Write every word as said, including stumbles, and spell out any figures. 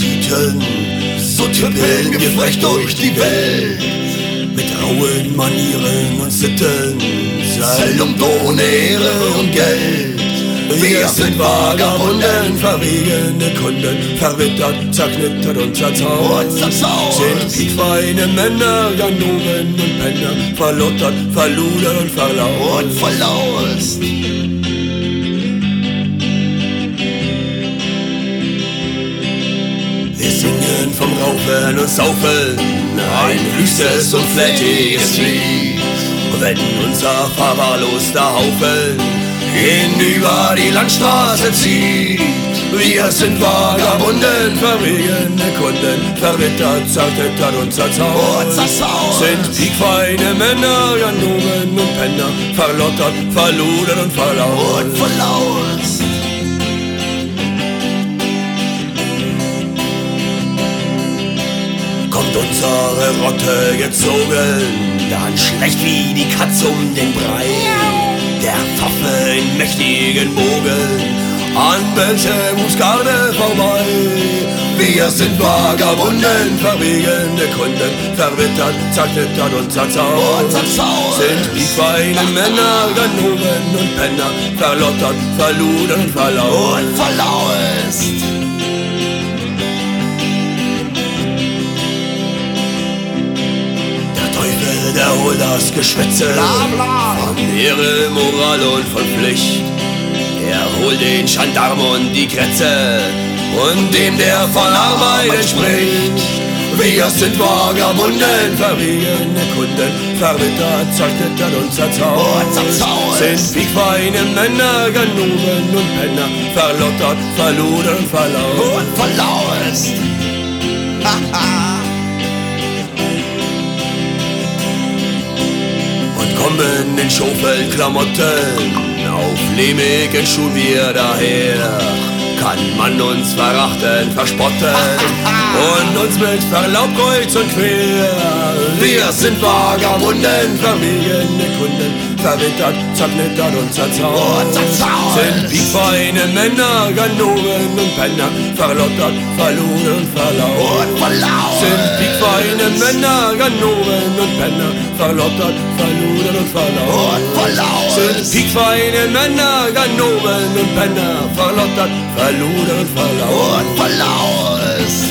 Banditen, so tippeln gefrecht durch die Welt. Mit rauen Manieren und Sitten, zerlumpt ohne Ehre und Geld. Wir sind Vagabunden, verwegene Kunden, verwittert, zerknittert und zerzaust. Sind piekfeine Männer, Ganoven und Penner, verlottert, verludert und verlaust. Und verlaust. Wir singen vom Raufen und Saufen, ein wüstes und flätiges Lied. Und wenn unser verwahrloster Haufen hinüber die Landstraße zieht. Wir sind Vagabunden, verwegene Kunden, verwittert, zerknittert und zerzaust. Sind piekfeine Männer, Ganoven und Penner, verlottert, verludert und verlaust. Und verlaust. Kommt unsere Rotte gezogen, dann schlecht wie die Katz um den Brei. Der Pfaffe in mächtigen Bogen an Belzebussgarde vorbei. Wir sind Vagabunden, verwegene Kunden, verwittert, zerknittert und zerzaust. Sind piekfeine Männer, Ganoven und Penner, verlottert, verludert und verlaust. Und verlaust. Der holt das Geschwätze von Ehre, Moral und von Pflicht. Er holt den Gendarm und die Kretze und dem, der von Arbeit entspricht. Wir sind Vagabunden, verwegene Kunden, verwittert, zerknittert und zerzaust. Sind piekfeine Männer, Ganoven und Penner, verlottert, verludert und verlaust. Und verlaust. Kommen in Schofelklamotten, auf lehmigen Schuhen wir daher. Kann man uns verachten, verspotten und uns mit Verlaub kreuz und quer. Wir sind Vagabunden, verwegene Kunden, verwittert, zerknittert und zerzaust. Sind piekfeine Männer, Ganoven und Penner, verlottert, verludert und verlaust. Sind piekfeine Männer, Ganoven und Penner, verlottert, verludert und verlaust. Sind piekfeine Männer, Ganoven und Penner, verlottert, verludert und verlaust. Und verlaust.